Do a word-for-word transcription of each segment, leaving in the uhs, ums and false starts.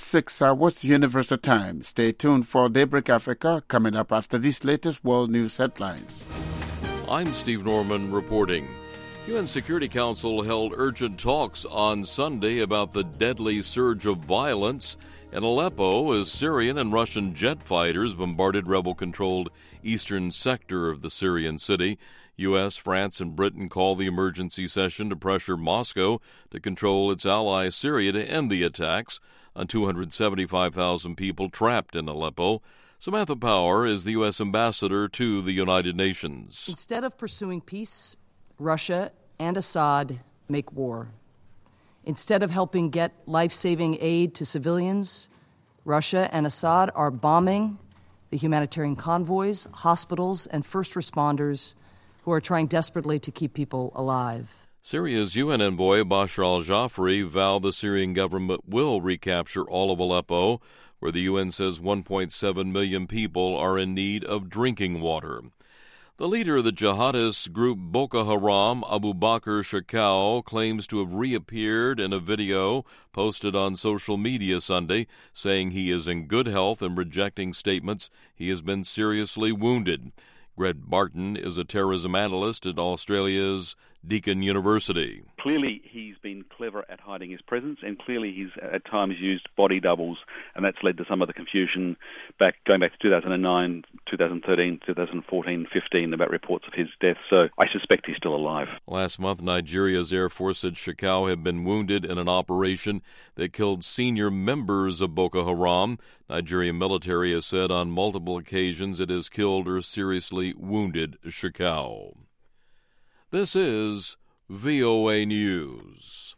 six hours Universal Time. Stay tuned for Daybreak Africa coming up after these latest world news headlines. I'm Steve Norman reporting. U N Security Council held urgent talks on Sunday about the deadly surge of violence in Aleppo as Syrian and Russian jet fighters bombarded rebel-controlled eastern sector of the Syrian city. U S, France, and Britain called the emergency session to pressure Moscow to control its ally Syria to end the attacks on two hundred seventy-five thousand people trapped in Aleppo. Samantha Power is the U S ambassador to the United Nations. Instead of pursuing peace, Russia and Assad make war. Instead of helping get life-saving aid to civilians, Russia and Assad are bombing the humanitarian convoys, hospitals, and first responders who are trying desperately to keep people alive. Syria's U N envoy Bashar al-Jafari vowed the Syrian government will recapture all of Aleppo, where the U N says one point seven million people are in need of drinking water. The leader of the jihadist group Boko Haram, Abu Bakr Shekau, claims to have reappeared in a video posted on social media Sunday, saying he is in good health and rejecting statements he has been seriously wounded. Greg Barton is a terrorism analyst at Australia's Deakin University. Clearly, he's been clever at hiding his presence, and clearly he's at times used body doubles, and that's led to some of the confusion back going back to two thousand nine, two thousand thirteen, two thousand fourteen, fifteen about reports of his death. So I suspect he's still alive. Last month, Nigeria's Air Force said Shekau had been wounded in an operation that killed senior members of Boko Haram. Nigerian military has said on multiple occasions it has killed or seriously wounded Shekau. This is V O A News.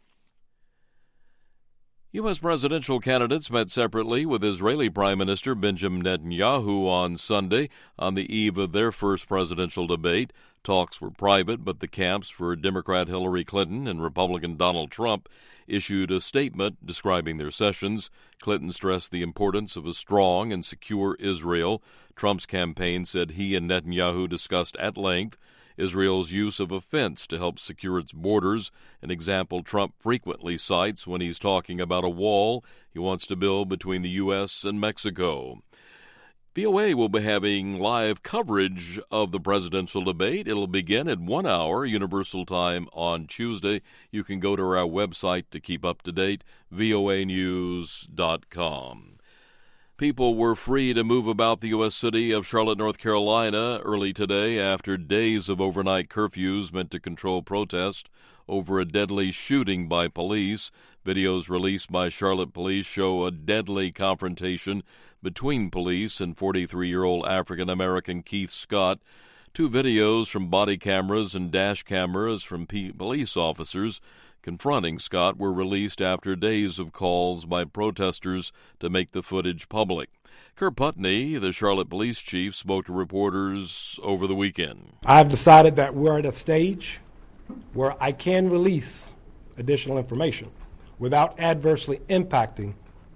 U S presidential candidates met separately with Israeli Prime Minister Benjamin Netanyahu on Sunday on the eve of their first presidential debate. Talks were private, but the camps for Democrat Hillary Clinton and Republican Donald Trump issued a statement describing their sessions. Clinton stressed the importance of a strong and secure Israel. Trump's campaign said he and Netanyahu discussed at length Israel's use of a fence to help secure its borders, an example Trump frequently cites when he's talking about a wall he wants to build between the U S and Mexico. V O A will be having live coverage of the presidential debate. It'll begin at one hour Universal Time on Tuesday. You can go to our website to keep up to date, V O A news dot com. People were free to move about the U S city of Charlotte, North Carolina early today after days of overnight curfews meant to control protest over a deadly shooting by police. Videos released by Charlotte police show a deadly confrontation between police and forty-three-year-old African-American Keith Scott. Two videos from body cameras and dash cameras from P- police officers confronting Scott were released after days of calls by protesters to make the footage public. Kurt Putney, the Charlotte police chief, spoke to reporters over the weekend. I've decided that we're at a stage where I can release additional information without adversely impacting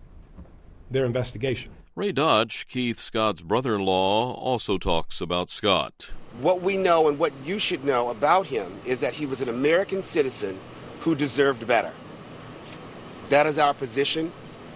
their investigation. Ray Dodge, Keith Scott's brother-in-law, also talks about Scott. What we know and what you should know about him is that he was an American citizen who deserved better. That is our position,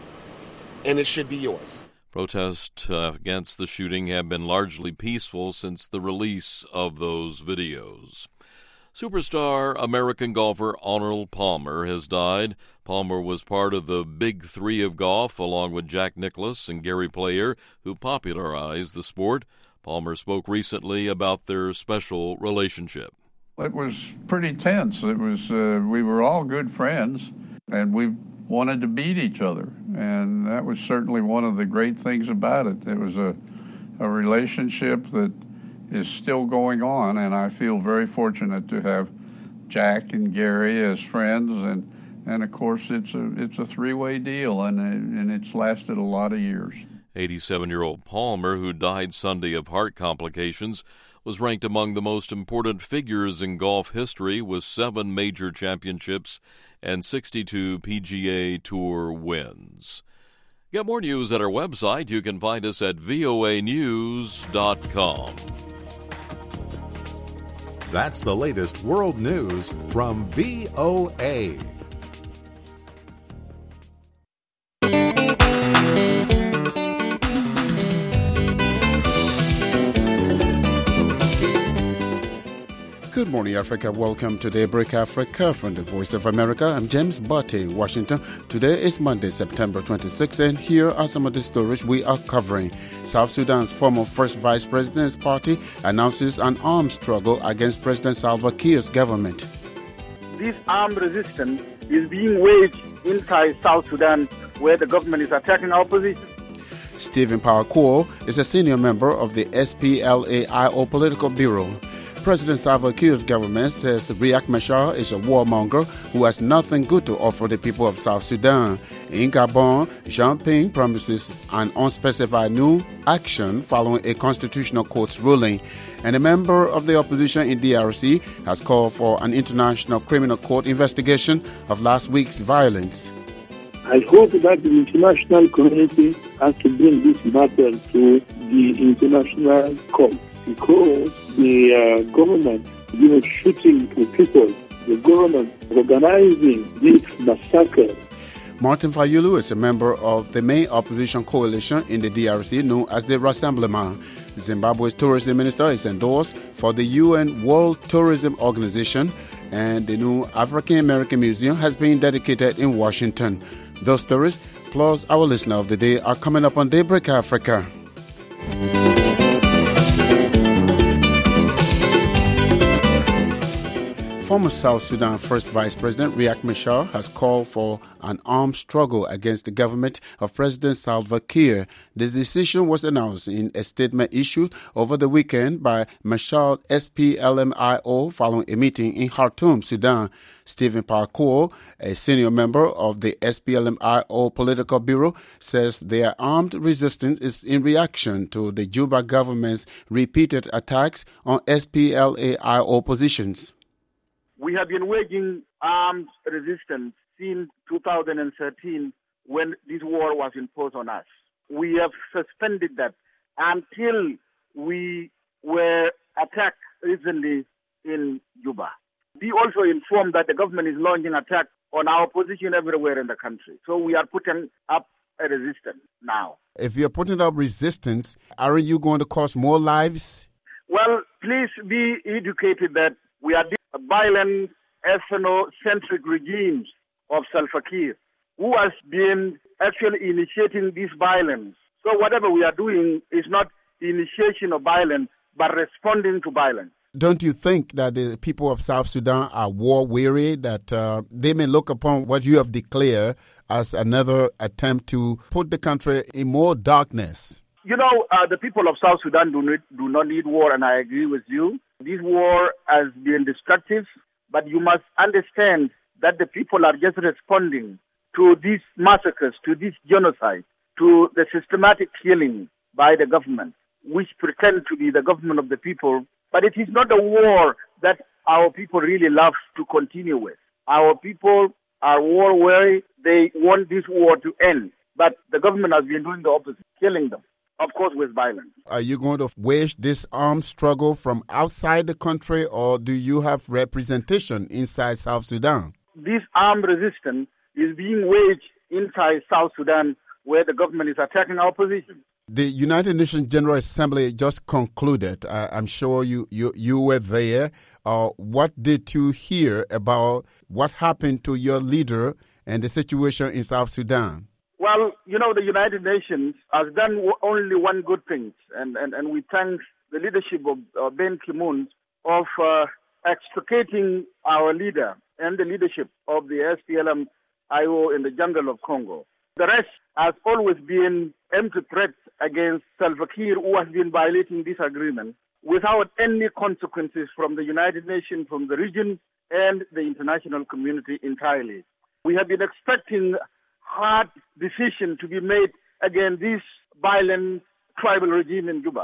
and it should be yours. Protests uh, against the shooting have been largely peaceful since the release of those videos. Superstar American golfer Arnold Palmer has died. Palmer was part of the Big Three of golf, along with Jack Nicklaus and Gary Player, who popularized the sport. Palmer spoke recently about their special relationship. It was pretty tense. It was uh, we were all good friends, and we wanted to beat each other, and that was certainly one of the great things about it. It was a, a relationship that is still going on, and I feel very fortunate to have Jack and Gary as friends, and and of course it's a it's a three-way deal, and and it's lasted a lot of years. eighty-seven-year-old Palmer, who died Sunday of heart complications, was ranked among the most important figures in golf history with seven major championships and sixty-two P G A Tour wins. Get more news at our website. You can find us at V O A news dot com. That's the latest world news from V O A. Good morning, Africa. Welcome to Daybreak Africa from the Voice of America. I'm James Botte, Washington. Today is Monday, September twenty-sixth, and here are some of the stories we are covering. South Sudan's former first vice president's party announces an armed struggle against President Salva Kiir's government. This armed resistance is being waged inside South Sudan, where the government is attacking our position. Stephen Parkour is a senior member of the S P L A I O Political Bureau. President Salva Kiir's government says Riek Machar is a warmonger who has nothing good to offer the people of South Sudan. In Gabon, Jean Ping promises an unspecified new action following a constitutional court's ruling. And a member of the opposition in D R C has called for an international criminal court investigation of last week's violence. I hope that the international community has to bring this matter to the international court, because the uh, government, you know, shooting to people, the government organizing this massacre. Martin Fayulu is a member of the main opposition coalition in the D R C known as the Rassemblement. Zimbabwe's tourism minister is endorsed for the U N World Tourism Organization, and the new African American Museum has been dedicated in Washington. Those stories, plus our listener of the day, are coming up on Daybreak Africa. Former South Sudan First Vice President Riek Machar has called for an armed struggle against the government of President Salva Kiir. The decision was announced in a statement issued over the weekend by Machar's S P L M I O following a meeting in Khartoum, Sudan. Stephen Parkour, a senior member of the S P L M I O Political Bureau, says their armed resistance is in reaction to the Juba government's repeated attacks on S P L A I O positions. We have been waging armed resistance since two thousand thirteen, when this war was imposed on us. We have suspended that until we were attacked recently in Juba. We also informed that the government is launching attacks on our position everywhere in the country. So we are putting up a resistance now. If you're putting up resistance, aren't you going to cost more lives? Well, please be educated that we are violent, ethnocentric regimes of Salva Kiir, who has been actually initiating this violence. So whatever we are doing is not initiation of violence, but responding to violence. Don't you think that the people of South Sudan are war-weary, that uh, they may look upon what you have declared as another attempt to put the country in more darkness? You know, uh, the people of South Sudan do not, do not need war, and I agree with you. This war has been destructive, but you must understand that the people are just responding to these massacres, to this genocide, to the systematic killing by the government, which pretend to be the government of the people. But it is not a war that our people really love to continue with. Our people are war-weary. They want this war to end. But the government has been doing the opposite, killing them, of course, with violence. Are you going to wage this armed struggle from outside the country, or do you have representation inside South Sudan? This armed resistance is being waged inside South Sudan, where the government is attacking our position. The United Nations General Assembly just concluded. Uh, I'm sure you, you, you were there. Uh, what did you hear about what happened to your leader and the situation in South Sudan? Well, you know, the United Nations has done only one good thing, and, and, and we thank the leadership of uh, Ban Ki-moon of uh, extricating our leader and the leadership of the S P L M I O in the jungle of Congo. The rest has always been empty threats against Salva Kiir, who has been violating this agreement without any consequences from the United Nations, from the region, and the international community entirely. We have been expecting hard decision to be made against this violent tribal regime in Juba.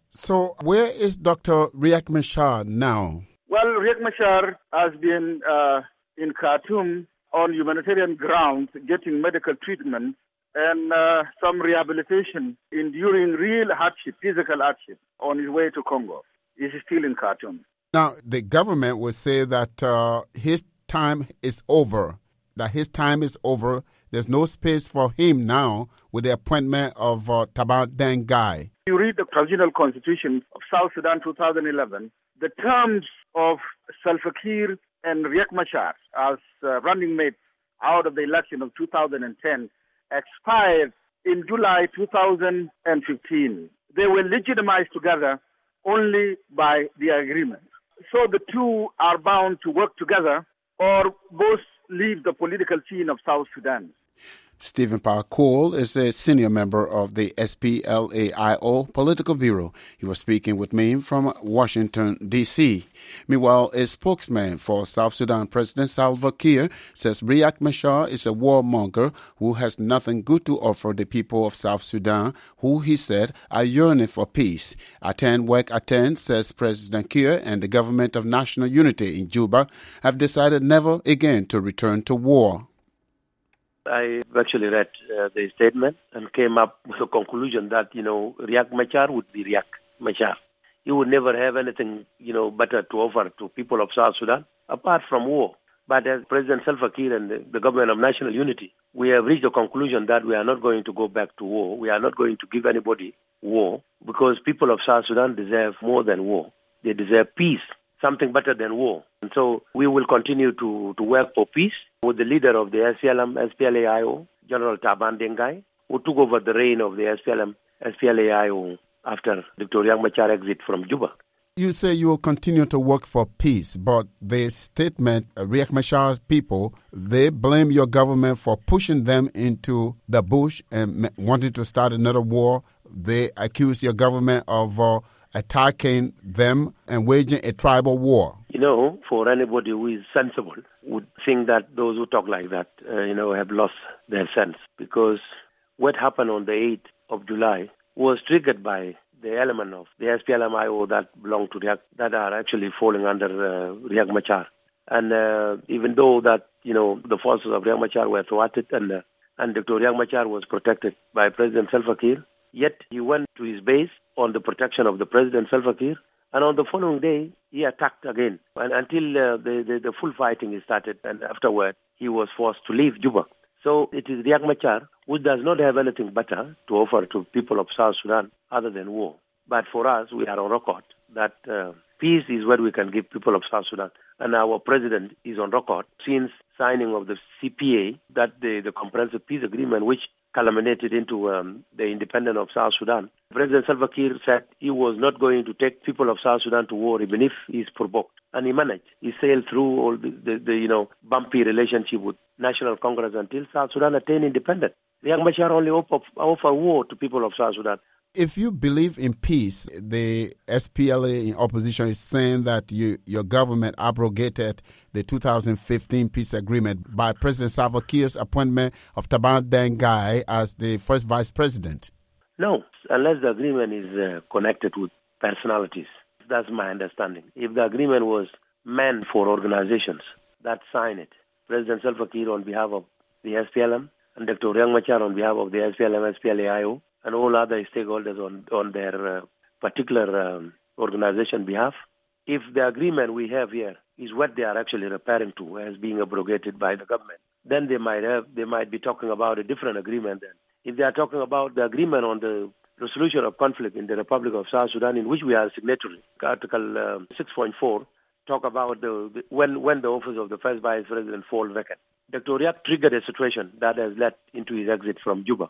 So where is Doctor Riek Machar now? Well, Riek Machar has been uh, in Khartoum on humanitarian grounds getting medical treatment and uh, some rehabilitation, enduring real hardship, physical hardship, on his way to Congo. He's still in Khartoum. Now, the government will say that uh, his time is over, that his time is over. There's no space for him now with the appointment of uh, Taban Deng Gai. You read the Transitional Constitution of South Sudan two thousand eleven, the terms of Salva Kiir and Riek Machar as uh, running mates out of the election of two thousand ten expired in July two thousand fifteen. They were legitimized together only by the agreement. So the two are bound to work together or both leave the political scene of South Sudan. Stephen Parkour is a senior member of the S P L A I O Political Bureau. He was speaking with me from Washington, D C Meanwhile, a spokesman for South Sudan President Salva Kiir says Riek Machar is a warmonger who has nothing good to offer the people of South Sudan, who, he said, are yearning for peace. Aten Wek Aten says President Kiir and the Government of National Unity in Juba have decided never again to return to war. I actually read uh, the statement and came up with a conclusion that, you know, Riek Machar would be Riek Machar. He would never have anything, you know, better to offer to people of South Sudan apart from war. But as President Salva Kiir and the, the Government of National Unity, we have reached a conclusion that we are not going to go back to war. We are not going to give anybody war because people of South Sudan deserve more than war. They deserve peace, something better than war. And so we will continue to, to work for peace with the leader of the S P L M, S P L A I O, General Taban Dengai, who took over the reign of the S P L M, S P L A I O after Doctor Riek Machar exit from Juba. You say you will continue to work for peace, but the statement, uh, Riek Machar's people, they blame your government for pushing them into the bush and wanting to start another war. They accuse your government of uh, attacking them and waging a tribal war. You know, for anybody who is sensible would think that those who talk like that, uh, you know, have lost their sense. Because what happened on the eighth of July was triggered by the element of the S P L M I O that belong to Riek, that are actually falling under uh, Riek Machar. And uh, even though that, you know, the forces of Riek Machar were thwarted and, uh, and Doctor Riek Machar was protected by President Salva Kiir, yet he went to his base on the protection of the President Salva Kiir. And on the following day, he attacked again and until uh, the, the, the full fighting started. And afterward, he was forced to leave Juba. So it is Riek Machar who does not have anything better to offer to people of South Sudan other than war. But for us, we are on record that uh, peace is what we can give people of South Sudan. And our president is on record since signing of the C P A, that the, the Comprehensive Peace Agreement, which culminated into um, the independence of South Sudan. President Salva Kiir said he was not going to take people of South Sudan to war even if he's provoked. And he managed. He sailed through all the, the, the you know, bumpy relationship with National Congress until South Sudan attained independence. Riek Machar only offer, offer war to people of South Sudan. If you believe in peace, the S P L A in opposition is saying that you, your government abrogated the two thousand fifteen peace agreement by President Salva Kiir's appointment of Taban Dengai as the first vice president. No, unless the agreement is uh, connected with personalities. That's my understanding. If the agreement was meant for organizations that sign it, President Salva Kiir on behalf of the S P L M and Doctor Riek Machar on behalf of the S P L M, S P L A I O, and all other stakeholders on, on their uh, particular um, organization behalf. If the agreement we have here is what they are actually referring to as being abrogated by the government, then they might have they might be talking about a different agreement then. If they are talking about the agreement on the resolution of conflict in the Republic of South Sudan, in which we are signatory, Article uh, six point four, talk about the, the when when the office of the first vice president falls vacant. Doctor Riek triggered a situation that has led into his exit from Juba.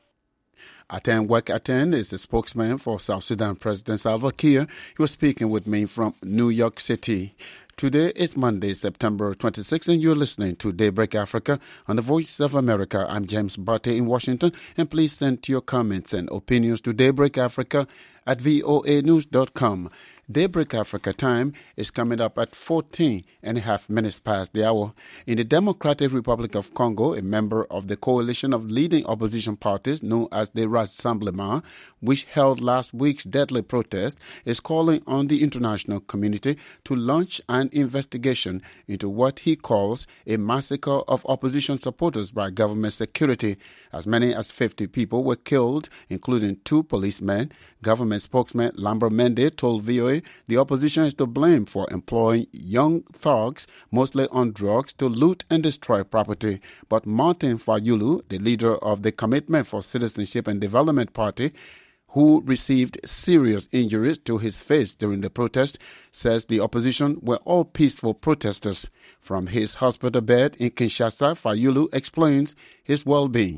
Aten Wek Aten is the spokesman for South Sudan President Salva Kiir. He was speaking with me from New York City. Today is Monday, September twenty-sixth, and you're listening to Daybreak Africa on the Voice of America. I'm James Barty in Washington, and please send your comments and opinions to Daybreak Africa at voa news dot com. Daybreak Africa time is coming up at fourteen and a half minutes past the hour. In the Democratic Republic of Congo, a member of the coalition of leading opposition parties known as the Rassemblement, which held last week's deadly protest, is calling on the international community to launch an investigation into what he calls a massacre of opposition supporters by government security. As many as fifty people were killed, including two policemen. Government spokesman Lambert Mende told V O A the opposition is to blame for employing young thugs, mostly on drugs, to loot and destroy property. But Martin Fayulu, the leader of the Commitment for Citizenship and Development Party, who received serious injuries to his face during the protest, says the opposition were all peaceful protesters. From his hospital bed in Kinshasa, Fayulu explains his well-being.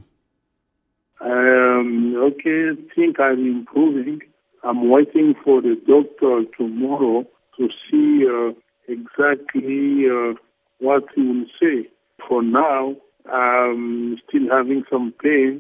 Um, okay, I think I'm improving. I'm waiting for the doctor tomorrow to see uh, exactly uh, what he will say. For now, I'm still having some pain,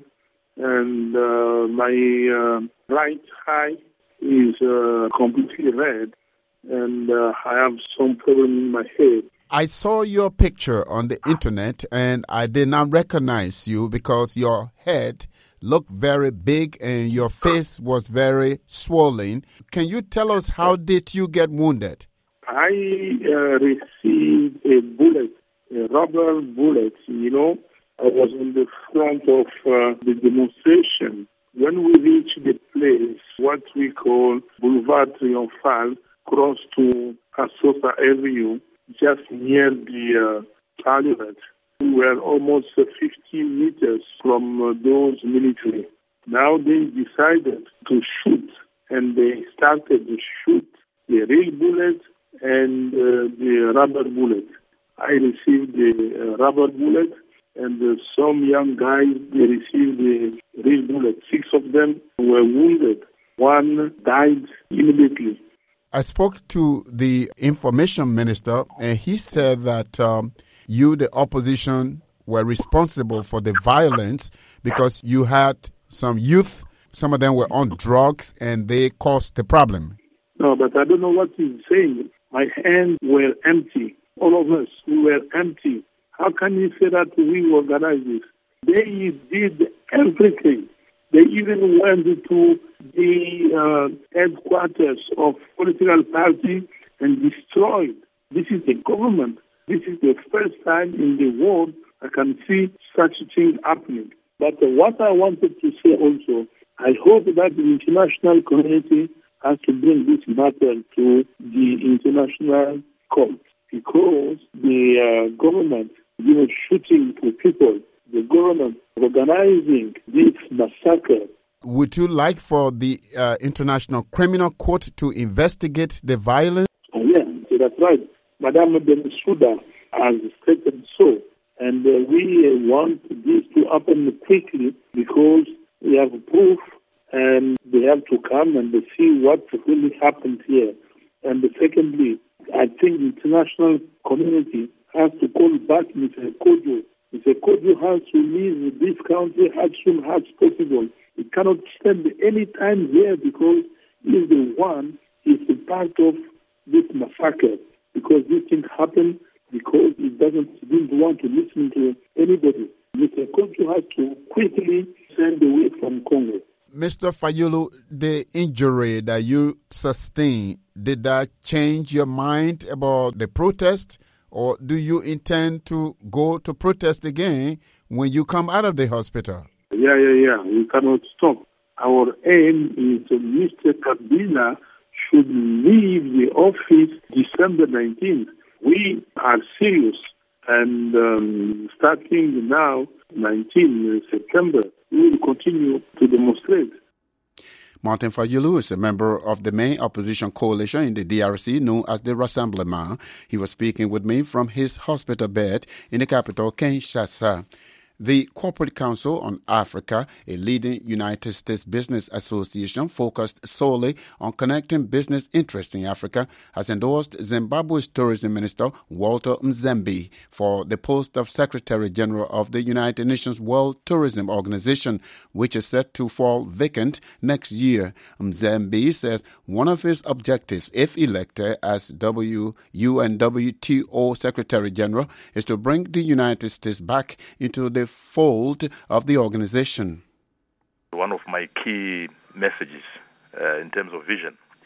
and uh, my uh, right eye is uh, completely red, and uh, I have some problem in my head. I saw your picture on the internet, and I did not recognize you because your head looked very big and your face was very swollen. Can you tell us how did you get wounded? I uh, received a bullet, a rubber bullet, you know. I was in the front of uh, the demonstration. When we reached the place, what we call Boulevard Triomphal, cross to Asosa Avenue, just near the uh, parliament. We were almost uh, fifty meters from uh, those military. Now they decided to shoot, and they started to shoot the real bullet and uh, the rubber bullet. I received the uh, rubber bullet, and uh, some young guys, they received the real bullet. Six of them were wounded. One died immediately. I spoke to the information minister, and he said that um, you, the opposition, were responsible for the violence because you had some youth, some of them were on drugs, and they caused the problem. No, but I don't know what he's saying. My hands were empty. All of us, we were empty. How can you say that we organized this? They did everything. They even went to the uh, headquarters of political party and destroyed. This is the government. This is the first time in the world I can see such a thing happening. But uh, what I wanted to say also, I hope that the international community has to bring this matter to the international court, because the uh, government, you know, shooting to people, the government organizing this massacre. Would you like for the uh, International Criminal Court to investigate the violence? Oh, yeah, so that's right. Madame Bensouda has stated so. And uh, we uh, want this to happen quickly because we have proof and they have to come and see what really happened here. And secondly, I think the international community has to call back Mister Kodjo. Mister Kodjo has to leave this country as soon as possible. He cannot spend any time here because he is the one, he is a part of this massacre. Because this thing happened because he doesn't he didn't want to listen to anybody. Mister Kodjo has to quickly send away from Congo. Mister Fayulu, the injury that you sustained, did that change your mind about the protest? Or do you intend to go to protest again when you come out of the hospital? Yeah, yeah, yeah. We cannot stop. Our aim is that Mister Kabila should leave the office December nineteenth. We are serious. And um, starting now, nineteenth September, we will continue to demonstrate. Martin Fayulu is a member of the main opposition coalition in the D R C known as the Rassemblement. He was speaking with me from his hospital bed in the capital, Kinshasa. The Corporate Council on Africa, a leading United States business association focused solely on connecting business interests in Africa, has endorsed Zimbabwe's tourism minister, Walter Mzembe, for the post of Secretary General of the United Nations World Tourism Organization, which is set to fall vacant next year. Mzembe says one of his objectives, if elected as W U N W T O Secretary General, is to bring the United States back into the fold of the organization. One of my key messages uh, in terms of vision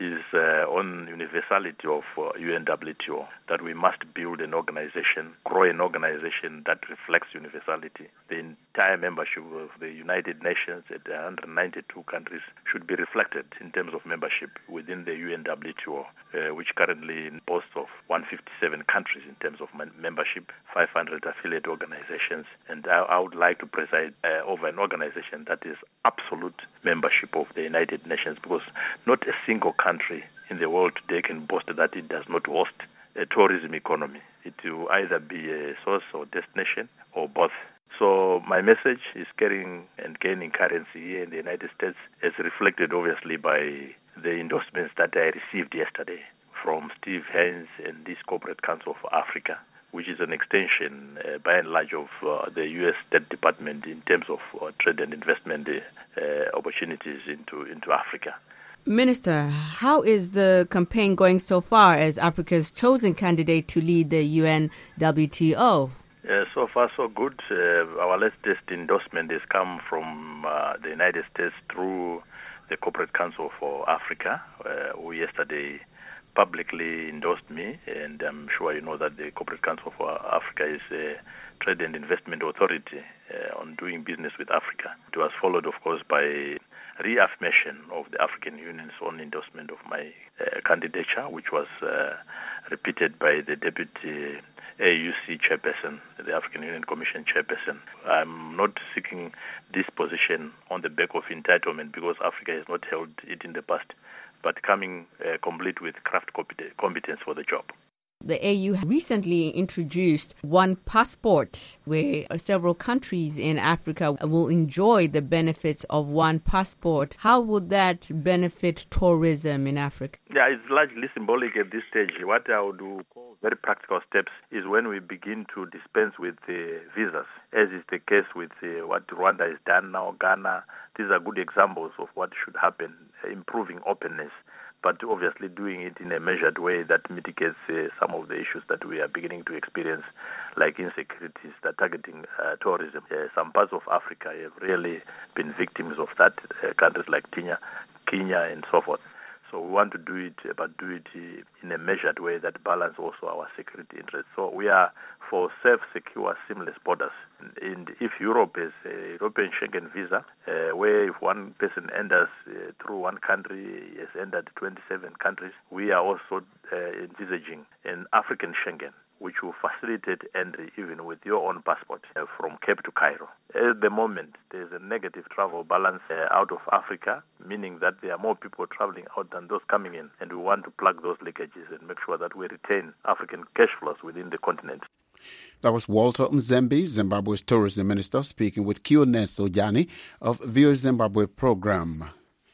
is uh, on universality of uh, U N W T O, that we must build an organization, grow an organization that reflects universality. The entire membership of the United Nations at one hundred ninety-two countries should be reflected in terms of membership within the U N W T O, uh, which currently boasts of one hundred fifty-seven countries in terms of membership, five hundred affiliate organizations, and I, I would like to preside uh, over an organization that is absolute membership of the United Nations, because not a single country in the world today can boast that it does not host a tourism economy. It will either be a source or destination or both. So my message is carrying and gaining currency here in the United States, as reflected obviously by the endorsements that I received yesterday from Steve Haynes and this Corporate Council for Africa, which is an extension uh, by and large of uh, the U S State Department in terms of uh, trade and investment uh, opportunities into, into Africa. Minister, how is the campaign going so far as Africa's chosen candidate to lead the U N W T O? Uh, so far, so good. Uh, our latest endorsement has come from uh, the United States through the Corporate Council for Africa, uh, who yesterday publicly endorsed me, and I'm sure you know that the Corporate Council for Africa is a trade and investment authority uh, on doing business with Africa. It was followed, of course, by reaffirmation of the African Union's own endorsement of my uh, candidature, which was uh, repeated by the Deputy A U C Chairperson, the African Union Commission Chairperson. I'm not seeking this position on the back of entitlement, because Africa has not held it in the past, but coming uh, complete with craft competence for the job. The A U recently introduced one passport, where several countries in Africa will enjoy the benefits of one passport. How would that benefit tourism in Africa? Yeah, it's largely symbolic at this stage. What I would do, very practical steps, is when we begin to dispense with uh, visas, as is the case with uh, what Rwanda has done now, Ghana. These are good examples of what should happen, improving openness, but obviously doing it in a measured way that mitigates uh, some of the issues that we are beginning to experience, like insecurities that are targeting uh, tourism. Uh, some parts of Africa have really been victims of that, uh, countries like Kenya, Kenya and so forth. So we want to do it, but do it in a measured way that balance also our security interests. So we are for safe, secure, seamless borders. And if Europe has a European Schengen visa, uh, where if one person enters uh, through one country, has entered twenty-seven countries, we are also uh, envisaging an African Schengen, which will facilitate entry even with your own passport uh, from Cape to Cairo. At the moment, there is a negative travel balance uh, out of Africa, meaning that there are more people traveling out than those coming in, and we want to plug those leakages and make sure that we retain African cash flows within the continent. That was Walter Mzembe, Zimbabwe's tourism minister, speaking with Kiones Ojani of V O Zimbabwe program.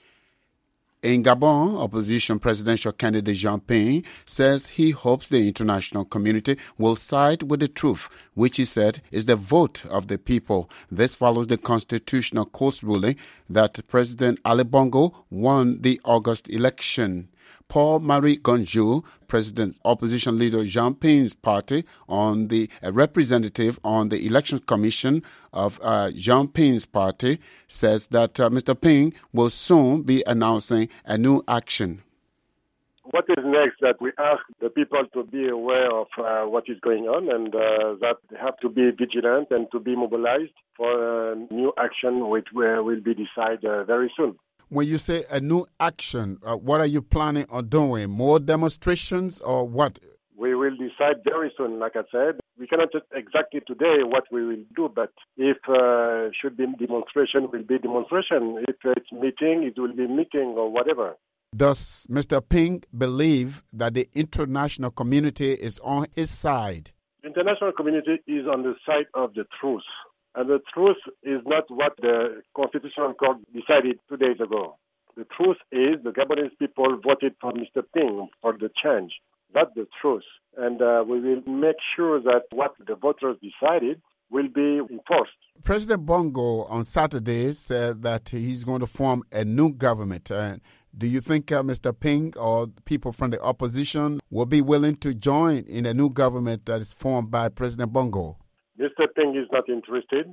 In Gabon, opposition presidential candidate Jean Ping says he hopes the international community will side with the truth, which he said is the vote of the people. This follows the Constitutional Court's ruling that President Ali Bongo won the August election. Paul-Marie Gonjou, President opposition leader Jean Ping's party, on the a representative on the Election Commission of uh, Jean Ping's party, says that uh, Mister Ping will soon be announcing a new action. What is next? That we ask the people to be aware of uh, what is going on, and uh, that they have to be vigilant and to be mobilized for a new action, which will be decided uh, very soon. When you say a new action, uh, what are you planning on doing? More demonstrations or what? We will decide very soon, like I said. We cannot just exactly today what we will do, but if uh, should be demonstration, will be demonstration. If it's meeting, it will be meeting or whatever. Does Mister Ping believe that the international community is on his side? The international community is on the side of the truth. And the truth is not what the Constitutional Court decided two days ago. The truth is the Gabonese people voted for Mister Ping for the change. That's the truth. And uh, we will make sure that what the voters decided will be enforced. President Bongo on Saturday said that he's going to form a new government. Uh, do you think uh, Mister Ping or people from the opposition will be willing to join in a new government that is formed by President Bongo? Mister Ping is not interested.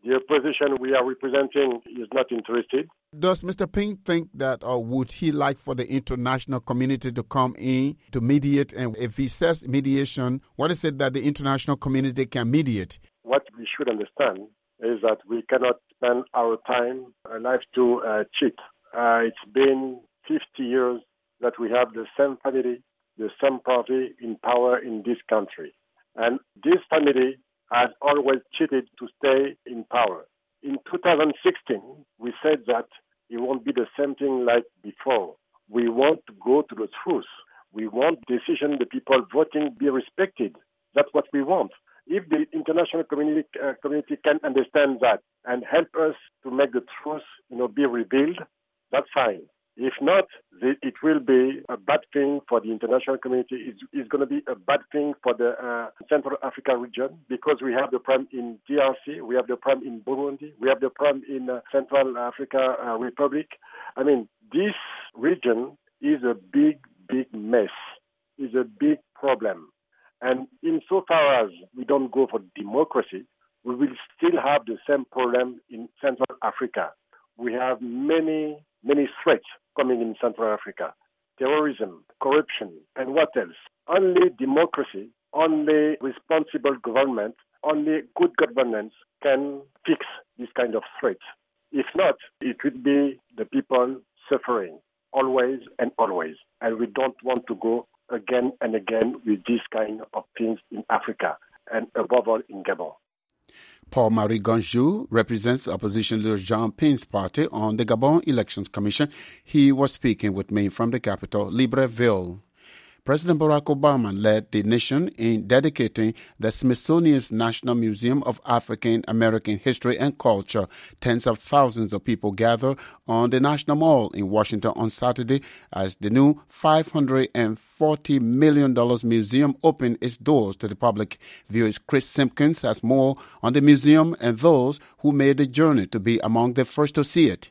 The opposition we are representing is not interested. Does Mister Ping think that, or would he like for the international community to come in to mediate? And if he says mediation, what is it that the international community can mediate? What we should understand is that we cannot spend our time and life to uh, cheat. Uh, it's been fifty years that we have the same family, the same party in power in this country. And this family has always cheated to stay in power. In two thousand sixteen, we said that it won't be the same thing like before. We want to go to the truth. We want decision, the people voting be respected. That's what we want. If the international community, uh, community can understand that and help us to make the truth, you know, be revealed, that's fine. If not, it will be a bad thing for the international community. It's, it's going to be a bad thing for the uh, Central Africa region because we have the problem in D R C, we have the problem in Burundi, we have the problem in uh, Central Africa uh, Republic. I mean, this region is a big, big mess. It's a big problem. And insofar as we don't go for democracy, we will still have the same problem in Central Africa. We have many, many threats coming in Central Africa. Terrorism, corruption, and what else? Only democracy, only responsible government, only good governance can fix this kind of threats. If not, it will be the people suffering, always and always. And we don't want to go again and again with this kind of things in Africa, and above all in Gabon. Paul-Marie Gonjou represents opposition leader Jean Pin's party on the Gabon Elections Commission. He was speaking with me from the capital, Libreville. President Barack Obama led the nation in dedicating the Smithsonian's National Museum of African American History and Culture. Tens of thousands of people gathered on the National Mall in Washington on Saturday as the new five hundred forty million dollars museum opened its doors to the public. V O A's Chris Simpkins has more on the museum and those who made the journey to be among the first to see it.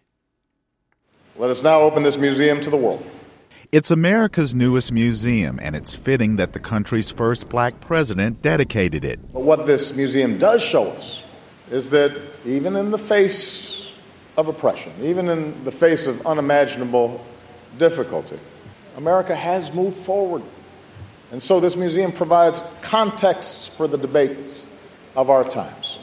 Let us now open this museum to the world. It's America's newest museum, and it's fitting that the country's first black president dedicated it. But what this museum does show us is that even in the face of oppression, even in the face of unimaginable difficulty, America has moved forward. And so this museum provides context for the debates of our times.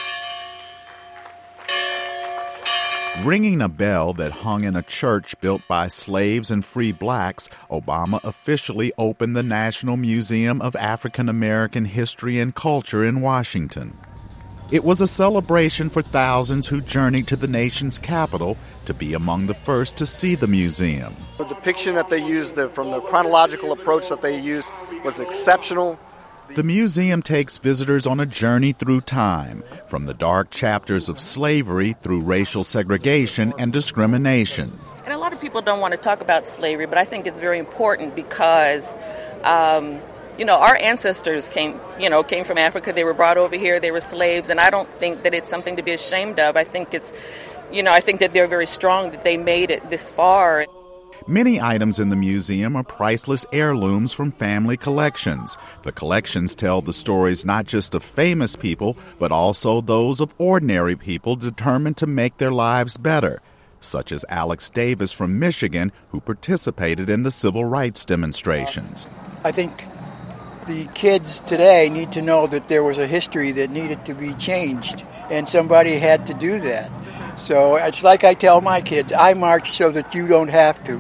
Ringing a bell that hung in a church built by slaves and free blacks, Obama officially opened the National Museum of African American History and Culture in Washington. It was a celebration for thousands who journeyed to the nation's capital to be among the first to see the museum. The depiction that they used, the, from the chronological approach that they used, was exceptional. The museum takes visitors on a journey through time, from the dark chapters of slavery through racial segregation and discrimination. And a lot of people don't want to talk about slavery, but I think it's very important because, um, you know, our ancestors came, you know, came from Africa. They were brought over here. They were slaves, and I don't think that it's something to be ashamed of. I think it's, you know, I think that they're very strong that they made it this far. Many items in the museum are priceless heirlooms from family collections. The collections tell the stories not just of famous people, but also those of ordinary people determined to make their lives better, such as Alex Davis from Michigan, who participated in the civil rights demonstrations. I think the kids today need to know that there was a history that needed to be changed, and somebody had to do that. So it's like I tell my kids, I march so that you don't have to.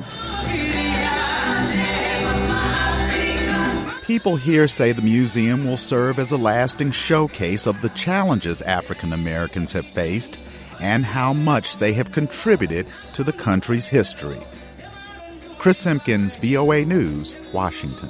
People here say the museum will serve as a lasting showcase of the challenges African Americans have faced and how much they have contributed to the country's history. Chris Simpkins, V O A News, Washington.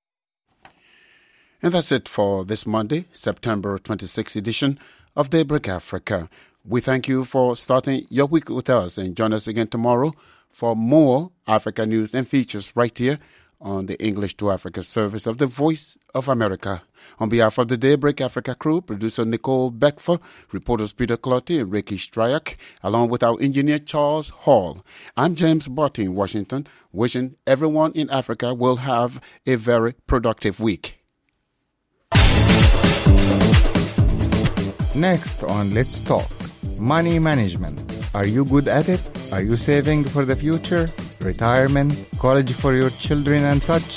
And that's it for this Monday, September twenty-sixth edition of Daybreak Africa. We thank you for starting your week with us, and join us again tomorrow for more Africa news and features right here on the English to Africa service of the Voice of America. On behalf of the Daybreak Africa crew, producer Nicole Beckfer, reporters Peter Clotti and Ricky Stryak, along with our engineer Charles Hall, I'm James Botti in Washington, wishing everyone in Africa will have a very productive week. Next on Let's Talk. Money management. Are you good at it? Are you saving for the future? Retirement? College for your children and such?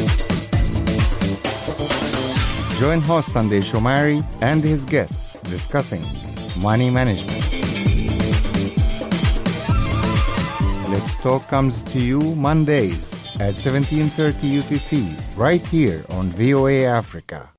Join host Sunday Shomari and his guests discussing money management. Let's Talk comes to you Mondays at seventeen thirty U T C, right here on V O A Africa.